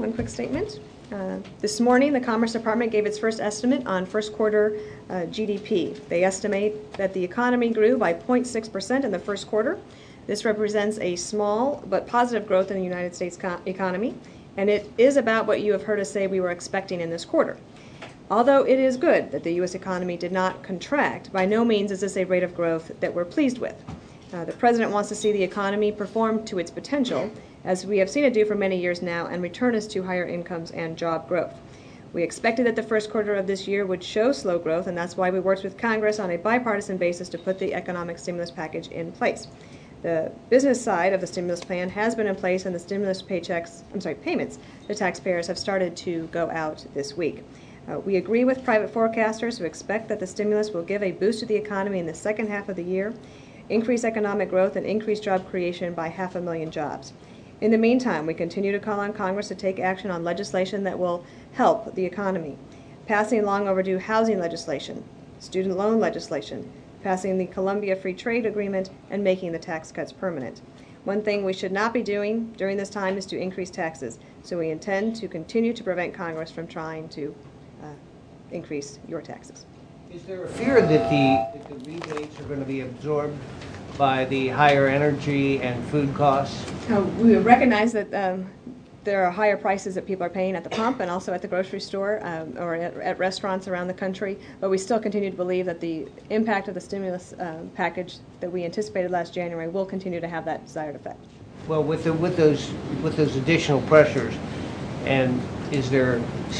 one quick statement. This morning, the Commerce Department gave its first estimate on first quarter GDP. They estimate that the economy grew by 0.6% in the first quarter. This represents a small but positive growth in the United States economy, and it is about what you have heard us say we were expecting in this quarter. Although it is good that the U.S. economy did not contract, by no means is this a rate of growth that we're pleased with. The President wants to see the economy perform to its potential, as we have seen it do for many years now, and return us to higher incomes and job growth. We expected that the first quarter of this year would show slow growth, and that's why we worked with Congress on a bipartisan basis to put the economic stimulus package in place. The business side of the stimulus plan has been in place, and the stimulus payments to taxpayers have started to go out this week. We agree with private forecasters who expect that the stimulus will give a boost to the economy in the second half of the year, increase economic growth, and increase job creation by 500,000 jobs. In the meantime, we continue to call on Congress to take action on legislation that will help the economy, passing long overdue housing legislation, student loan legislation, passing the Colombia Free Trade Agreement, and making the tax cuts permanent. One thing we should not be doing during this time is to increase taxes, so we intend to continue to prevent Congress from trying to increase your taxes. Is there a fear that the rebates are going to be absorbed by the higher energy and food costs? We recognize that there are higher prices that people are paying at the pump and also at the grocery store or at restaurants around the country, but we still continue to believe that the impact of the stimulus package that we anticipated last January will continue to have that desired effect. Well, with those additional pressures, and is there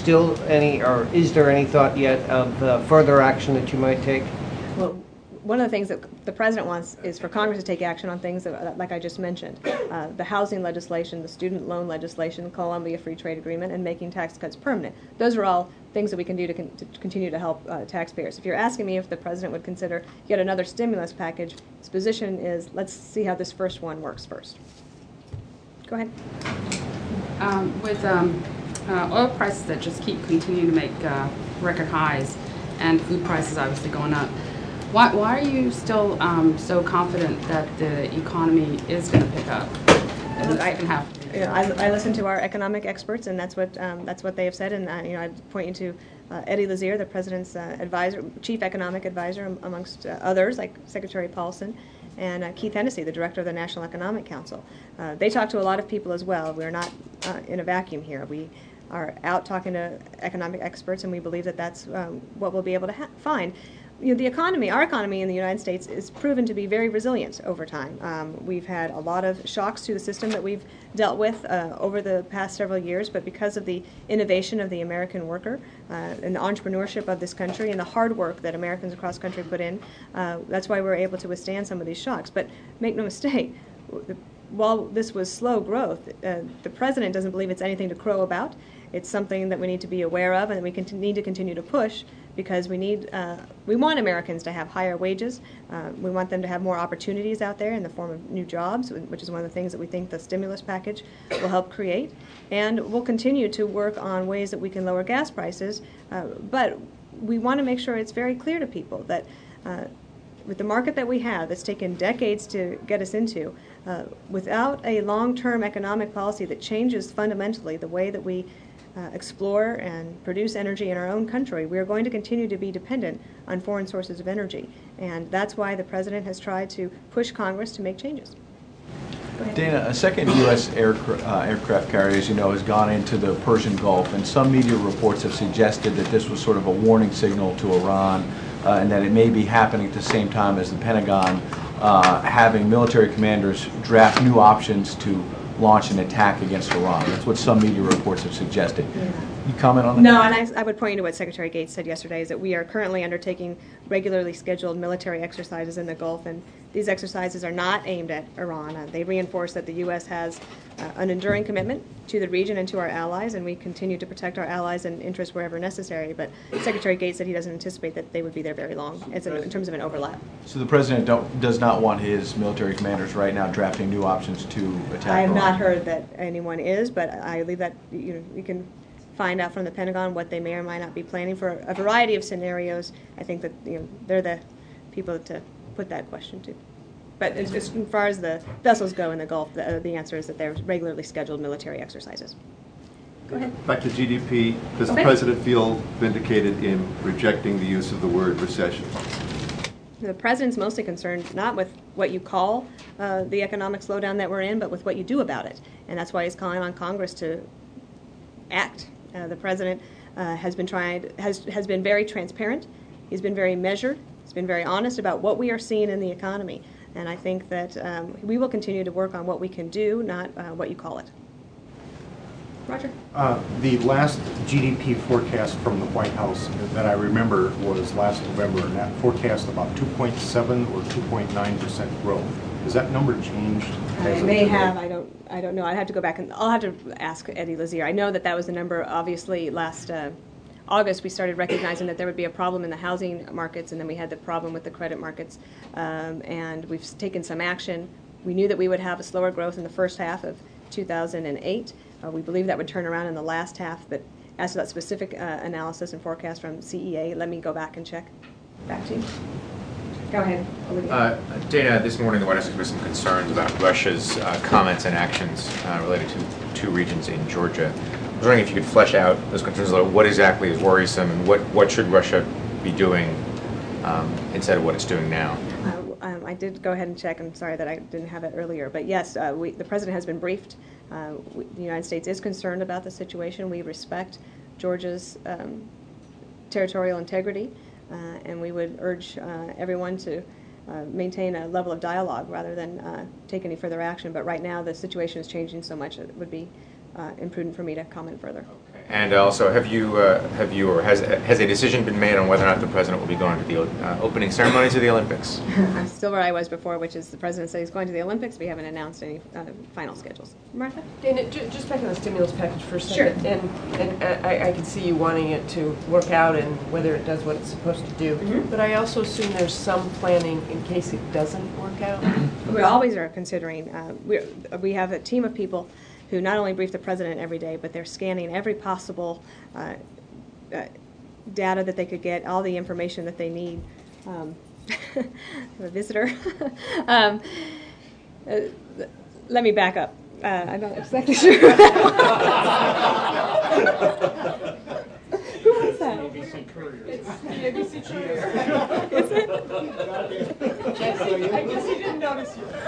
any thought yet of further action that you might take? Well, one of the things that the President wants is for Congress to take action on things that, like I just mentioned, the housing legislation, the student loan legislation, Colombia Free Trade Agreement, and making tax cuts permanent. Those are all things that we can do to continue to help taxpayers. If you're asking me if the President would consider yet another stimulus package, his position is let's see how this first one works first. Go ahead. With oil prices that just keep continuing to make record highs, and food prices obviously going up, why are you still so confident that the economy is going to pick up in the second half? I listen to our economic experts, and that's what they have said. And I'd point you to Eddie Lazear, the President's chief economic advisor, amongst others, like Secretary Paulson, and Keith Hennessy, the director of the National Economic Council. They talk to a lot of people as well. We're not in a vacuum here. We are out talking to economic experts, and we believe that that's what we'll be able to find. Our economy in the United States is proven to be very resilient over time. We've had a lot of shocks to the system that we've dealt with over the past several years, but because of the innovation of the American worker and the entrepreneurship of this country and the hard work that Americans across the country put in, that's why we're able to withstand some of these shocks. But make no mistake, while this was slow growth, the President doesn't believe it's anything to crow about. It's something that we need to be aware of, and we need to continue to push, because we want Americans to have higher wages. We want them to have more opportunities out there in the form of new jobs, which is one of the things that we think the stimulus package will help create. And we'll continue to work on ways that we can lower gas prices, but we want to make sure it's very clear to people that with the market that we have that's taken decades to get us into, without a long-term economic policy that changes fundamentally the way that we explore and produce energy in our own country, we are going to continue to be dependent on foreign sources of energy. And that's why the President has tried to push Congress to make changes. Dana, a second U.S. aircraft carrier, as you know, has gone into the Persian Gulf, and some media reports have suggested that this was sort of a warning signal to Iran, and that it may be happening at the same time as the Pentagon having military commanders draft new options to launch an attack against Iran. That's what some media reports have suggested. Yeah. You comment on that? No, and I would point you to what Secretary Gates said yesterday, is that we are currently undertaking regularly scheduled military exercises in the Gulf, and these exercises are not aimed at Iran. They reinforce that the U.S. has an enduring commitment to the region and to our allies, and we continue to protect our allies and interests wherever necessary. But Secretary Gates said he doesn't anticipate that they would be there very long in terms of an overlap. So the President does not want his military commanders right now drafting new options to attack I have Iran? not heard that anyone is, but I believe that we can find out from the Pentagon what they may or might not be planning for a variety of scenarios. I think that they're the people to put that question to. But as far as the vessels go in the Gulf, the answer is that they're regularly scheduled military exercises. Go ahead. Back to GDP, does Okay. the President feel vindicated in rejecting the use of the word recession? The president's mostly concerned not with what you call the economic slowdown that we're in, but with what you do about it. And that's why he's calling on Congress to act. The president has been very transparent. He's been very measured. He's been very honest about what we are seeing in the economy. And I think that we will continue to work on what we can do, not what you call it. Roger? The last GDP forecast from the White House that I remember was last November, and that forecast about 2.7 or 2.9% growth. Has that number changed? It may have. I don't know. I'd have to go back and I'll have to ask Eddie Lazier. I know that that was the number. Obviously, last August we started recognizing that there would be a problem in the housing markets, and then we had the problem with the credit markets, and we've taken some action. We knew that we would have a slower growth in the first half of 2008. We believe that would turn around in the last half, but as to that specific analysis and forecast from CEA, let me go back and check. Back to you. Go ahead, Olivia. Dana, this morning the White House expressed some concerns about Russia's comments and actions related to two regions in Georgia. I was wondering if you could flesh out those concerns a little. What exactly is worrisome, and what should Russia be doing instead of what it's doing now? I did go ahead and check. I'm sorry that I didn't have it earlier. But yes, the President has been briefed. The United States is concerned about the situation. We respect Georgia's territorial integrity, and we would urge everyone to maintain a level of dialogue rather than take any further action. But right now the situation is changing so much it would be imprudent for me to comment further. And also, have you or has a decision been made on whether or not the president will be going to the opening ceremonies of the Olympics? I'm still where I was before, which is the president said he's going to the Olympics. We haven't announced any final schedules. Martha? Dana, just back on the stimulus package for a Sure. second. And I can see you wanting it to work out and whether it does what it's supposed to do. Mm-hmm. But I also assume there's some planning in case it doesn't work out. We always are considering. We have a team of people who not only brief the president every day, but they're scanning every possible data that they could get, all the information that they need. A visitor. Let me back up. I'm not exactly sure. Who was that? ABC Courier. It's the ABC Courier. Is it? I guess he didn't notice you.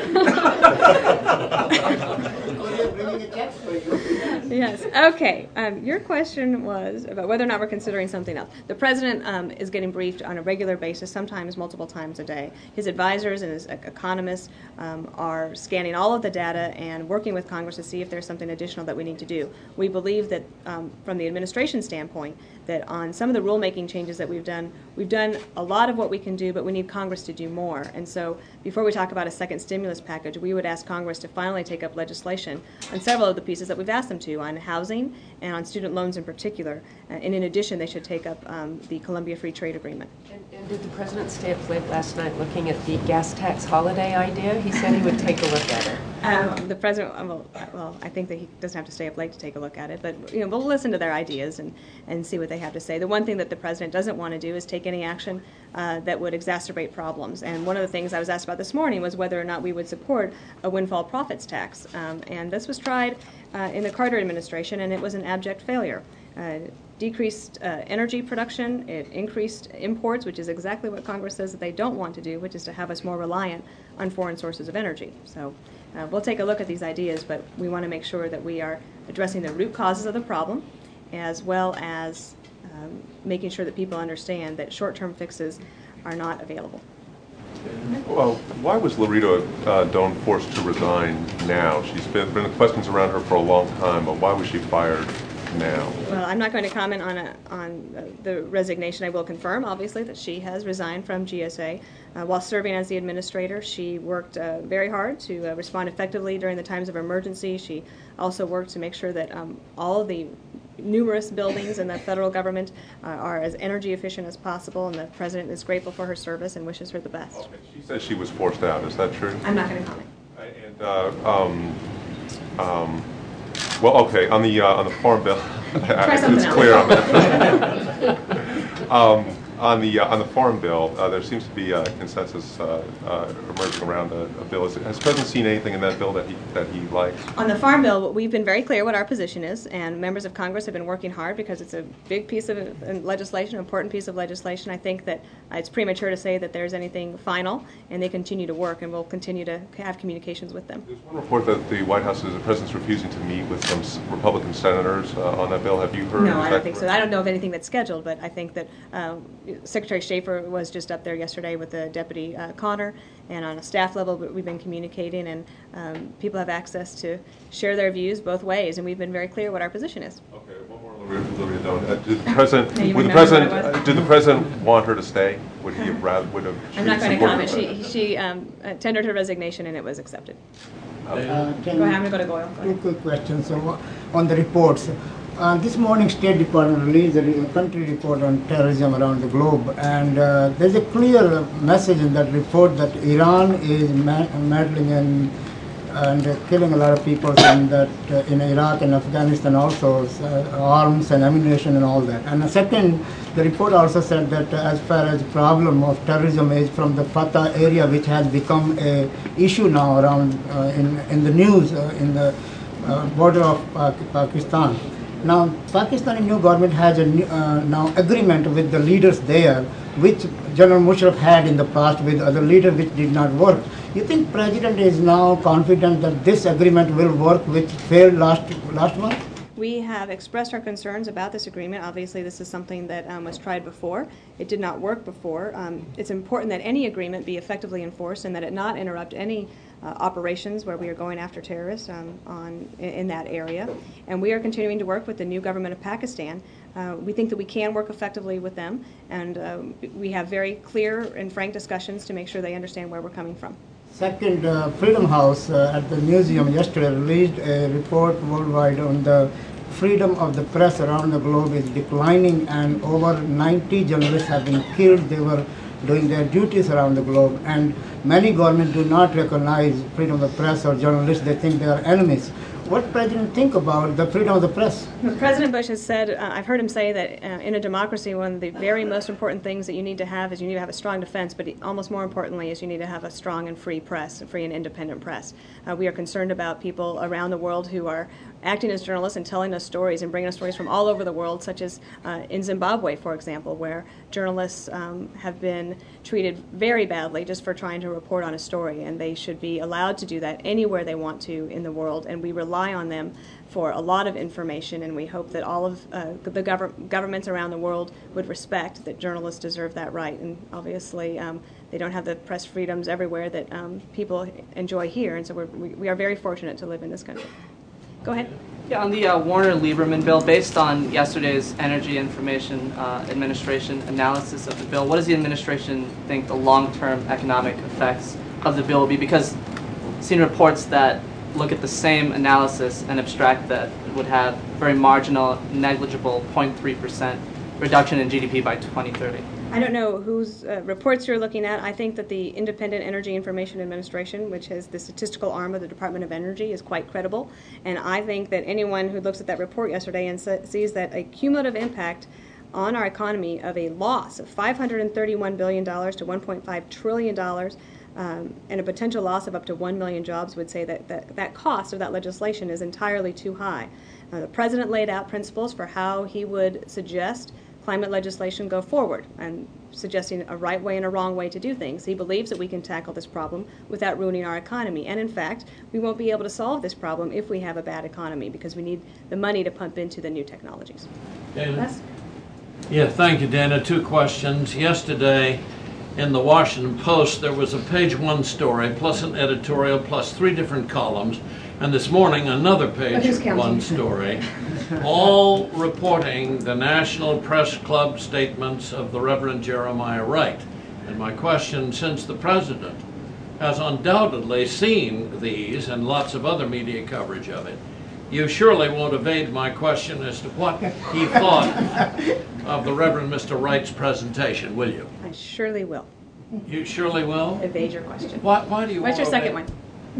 Yes. Okay. Your question was about whether or not we're considering something else. The president is getting briefed on a regular basis, sometimes multiple times a day. His advisors and his economists are scanning all of the data and working with Congress to see if there's something additional that we need to do. We believe that from the administration standpoint, that on some of the rulemaking changes that we've done a lot of what we can do, but we need Congress to do more. And so before we talk about a second stimulus package, we would ask Congress to finally take up legislation on several of the pieces that we've asked them to, on housing and on student loans in particular. And in addition, they should take up the Columbia Free Trade Agreement. And did the president stay up late last night looking at the gas tax holiday idea? He said he would take a look at it. The president, well, I think that he doesn't have to stay up late to take a look at it, but we'll listen to their ideas and see what they have to say. The one thing that the president doesn't want to do is take any action that would exacerbate problems. And one of the things I was asked about this morning was whether or not we would support a windfall profits tax. And this was tried in the Carter administration, and it was an abject failure. Decreased energy production, it increased imports, which is exactly what Congress says that they don't want to do, which is to have us more reliant on foreign sources of energy. So we'll take a look at these ideas, but we want to make sure that we are addressing the root causes of the problem, as well as making sure that people understand that short-term fixes are not available. Well, why was Loretta Doan forced to resign now? She's been questions around her for a long time, but why was she fired now? Well, I'm not going to comment on the resignation. I will confirm, obviously, that she has resigned from GSA. While serving as the administrator, she worked very hard to respond effectively during the times of emergency. She also worked to make sure that all of the numerous buildings in the federal government are as energy efficient as possible, and the president is grateful for her service and wishes her the best. Okay. She says she was forced out. Is that true? I'm not going to comment. Well, okay. On the farm bill, Try something it's else. clear on that. On the farm bill, there seems to be a consensus emerging around a bill. Has the President seen anything in that bill that he likes? On the Farm Bill, we've been very clear what our position is, and members of Congress have been working hard because it's a big piece of legislation, an important piece of legislation. I think that it's premature to say that there's anything final, and they continue to work, and we'll continue to have communications with them. There's one report that the White House the President's refusing to meet with some Republican senators on that bill. Have you heard? No, I don't think so. I don't know of anything that's scheduled, but I think that Secretary Schaefer was just up there yesterday with the Deputy Connor, and on a staff level, we've been communicating, and people have access to share their views both ways, and we've been very clear what our position is. Okay, one more, Loretta Doan. Did the President want her to stay? Would he have rather? I'm not going to comment. She tendered her resignation, and it was accepted. Go ahead. I'm going to go to Goyle. Two quick questions. So, on the reports. This morning, State Department released a country report on terrorism around the globe, and there's a clear message in that report that Iran is meddling in and killing a lot of people in Iraq and Afghanistan also, arms and ammunition and all that. And the second, the report also said that as far as the problem of terrorism is from the Fatah area, which has become a issue now around in the news in the border of Pakistan. Now, Pakistani new government has a now agreement with the leaders there, which General Musharraf had in the past with other leaders, which did not work. You think President is now confident that this agreement will work, which failed last month? We have expressed our concerns about this agreement. Obviously, this is something that was tried before. It did not work before. It's important that any agreement be effectively enforced and that it not interrupt any operations where we are going after terrorists in that area. And we are continuing to work with the new government of Pakistan. We think that we can work effectively with them, and we have very clear and frank discussions to make sure they understand where we're coming from. Second, Freedom House at the museum yesterday released a report worldwide on the freedom of the press around the globe is declining, and over 90 journalists have been killed. They were doing their duties around the globe, and many governments do not recognize freedom of the press or journalists. They think they are enemies. What President think about the freedom of the press? President Bush has said, I've heard him say that in a democracy, one of the very most important things that you need to have is you need to have a strong defense, but almost more importantly is you need to have a strong and free press, a free and independent press. We are concerned about people around the world who are acting as journalists and telling us stories and bringing us stories from all over the world, such as in Zimbabwe, for example, where journalists have been treated very badly just for trying to report on a story, and they should be allowed to do that anywhere they want to in the world, and we rely on them for a lot of information, and we hope that all of the governments around the world would respect that journalists deserve that right. And obviously, they don't have the press freedoms everywhere that people enjoy here, and so we are very fortunate to live in this country. Go ahead. Yeah, on the Warner-Lieberman bill, based on yesterday's Energy Information Administration analysis of the bill, what does the administration think the long-term economic effects of the bill will be? Because I've seen reports that look at the same analysis and abstract that it would have very marginal, negligible 0.3% reduction in GDP by 2030. I don't know whose reports you're looking at. I think that the Independent Energy Information Administration, which has the statistical arm of the Department of Energy, is quite credible. And I think that anyone who looks at that report yesterday and sees that a cumulative impact on our economy of a loss of $531 billion to $1.5 trillion and a potential loss of up to 1 million jobs would say that cost of that legislation is entirely too high. The President laid out principles for how he would suggest climate legislation go forward, and suggesting a right way and a wrong way to do things. He believes that we can tackle this problem without ruining our economy. And in fact, we won't be able to solve this problem if we have a bad economy, because we need the money to pump into the new technologies. Dana? Yeah, thank you, Dana. Two questions. Yesterday, in the Washington Post, there was a page one story, plus an editorial, plus 3 different columns. And this morning, another page one story, all reporting the National Press Club statements of the Reverend Jeremiah Wright. And my question, since the President has undoubtedly seen these and lots of other media coverage of it, you surely won't evade my question as to what he thought of the Reverend Mr. Wright's presentation, will you? I surely will. You surely will? Evade your question. Why do you What's your second one?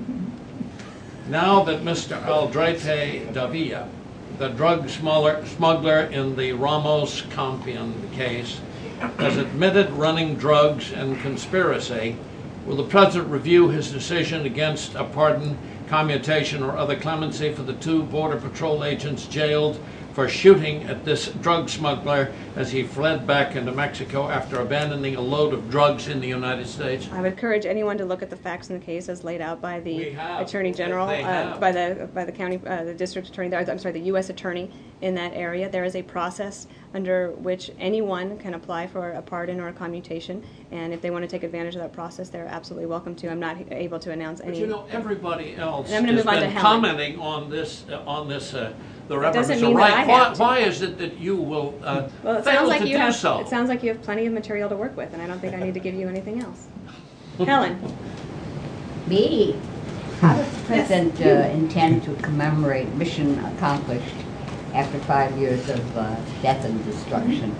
Now that Mr. Aldrete Davila, the drug smuggler in the Ramos Compion case, has admitted running drugs and conspiracy. Will the President review his decision against a pardon, commutation, or other clemency for the 2 Border Patrol agents jailed for shooting at this drug smuggler as he fled back into Mexico after abandoning a load of drugs in the United States? I would encourage anyone to look at the facts in the case as laid out by the Attorney General, They have. by the county, the district attorney. I'm sorry, the U.S. attorney in that area. There is a process under which anyone can apply for a pardon or a commutation, and if they want to take advantage of that process, they're absolutely welcome to. I'm not able to announce any. But you know, everybody else And I'm gonna has move on to been Helen. commenting on this. The It doesn't referendum. mean that I have to. Why is it that you will Well, it fail sounds like to you do have. so? It sounds like you have plenty of material to work with, and I don't think I need to give you anything else. Helen. Me? How does the President intend to commemorate mission accomplished after 5 years of death and destruction?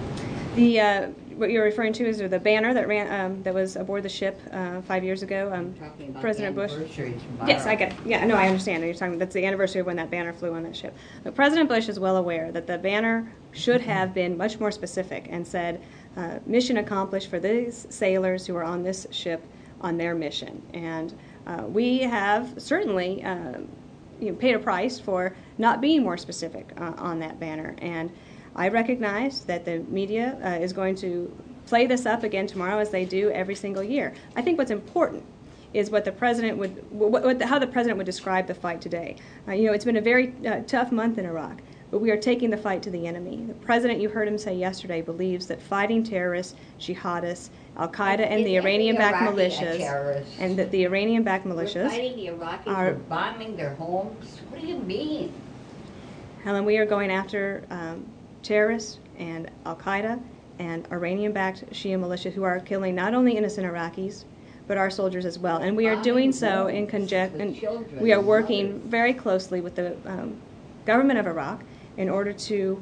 What you're referring to is the banner that ran that was aboard the ship 5 years ago. Talking about President the Bush. anniversaries tomorrow. Yes, I get it. Yeah, no, I understand. You're talking. That's the anniversary of when that banner flew on that ship. But President Bush is well aware that the banner should have been much more specific and said, "Mission accomplished for these sailors who are on this ship on their mission." And we have certainly paid a price for not being more specific on that banner. And I recognize that the media is going to play this up again tomorrow, as they do every single year. I think what's important is what the president how the president would describe the fight today. It's been a very tough month in Iraq, but we are taking the fight to the enemy. The president, you heard him say yesterday, believes that fighting terrorists, jihadists, Al-Qaeda, and the Iranian-backed militias, and that the Iranian-backed militias We're fighting the Iraqis, are we're bombing their homes. What do you mean? Helen, we are going after terrorists and Al-Qaeda and Iranian-backed Shia militia who are killing not only innocent Iraqis, but our soldiers as well. And we are doing so in conjunction. We are working very closely with the government of Iraq in order to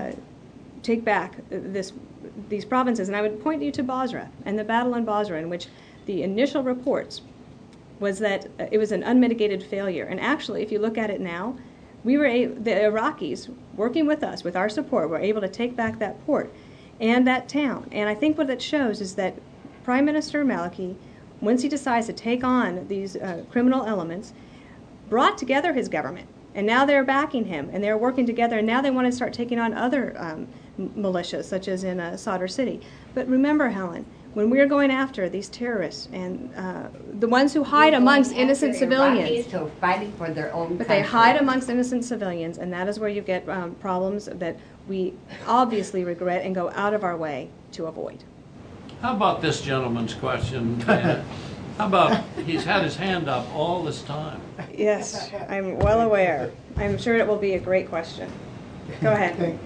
take back these provinces. And I would point you to Basra and the battle in Basra, in which the initial reports was that it was an unmitigated failure. And actually, if you look at it now, the Iraqis, working with us, with our support, were able to take back that port and that town. And I think what it shows is that Prime Minister Maliki, once he decides to take on these criminal elements, brought together his government. And now they're backing him, and they're working together, and now they want to start taking on other militias, such as in Sadr City. But remember, Helen, when we're going after these terrorists and the ones who hide amongst innocent civilians, Iraqis who are fighting for their own but country. they hide amongst innocent civilians, and that is where you get problems that we obviously regret and go out of our way to avoid. How about this gentleman's question, Dana? How about he's had his hand up all this time? Yes, I'm well aware. I'm sure it will be a great question. Go ahead.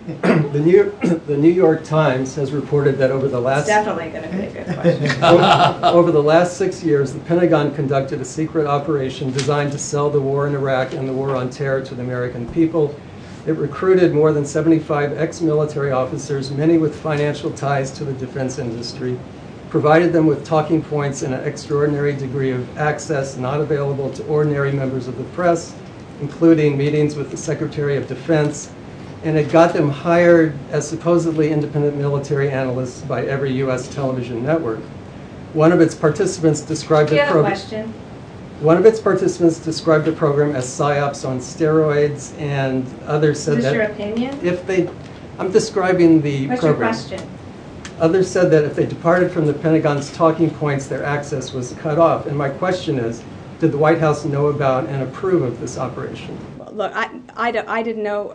The New York Times has reported that over the last It's definitely going to be a good question. over the last 6 years, the Pentagon conducted a secret operation designed to sell the war in Iraq and the war on terror to the American people. It recruited more than 75 ex-military officers, many with financial ties to the defense industry, provided them with talking points and an extraordinary degree of access not available to ordinary members of the press, including meetings with the Secretary of Defense, and it got them hired as supposedly independent military analysts by every U.S. television network. One of its participants described the program. Question. One of its participants described the program as psyops on steroids, and others said Is this that your opinion? if they, I'm describing the What's your program. question? Others said that if they departed from the Pentagon's talking points, their access was cut off. And my question is, did the White House know about and approve of this operation? Look, I didn't know.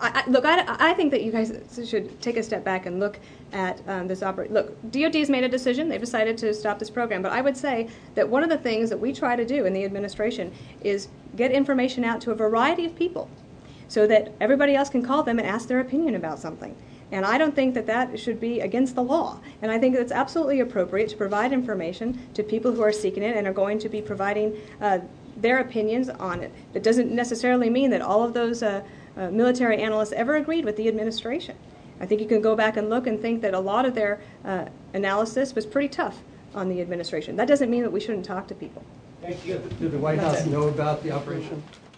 I think that you guys should take a step back and look at this operation. Look, DOD's made a decision. They've decided to stop this program. But I would say that one of the things that we try to do in the administration is get information out to a variety of people so that everybody else can call them and ask their opinion about something. And I don't think that that should be against the law. And I think it's absolutely appropriate to provide information to people who are seeking it and are going to be providing their opinions on it. That doesn't necessarily mean that all of those military analysts ever agreed with the administration. I think you can go back and look and think that a lot of their analysis was pretty tough on the administration. That doesn't mean that we shouldn't talk to people. Did the White House know about the operation?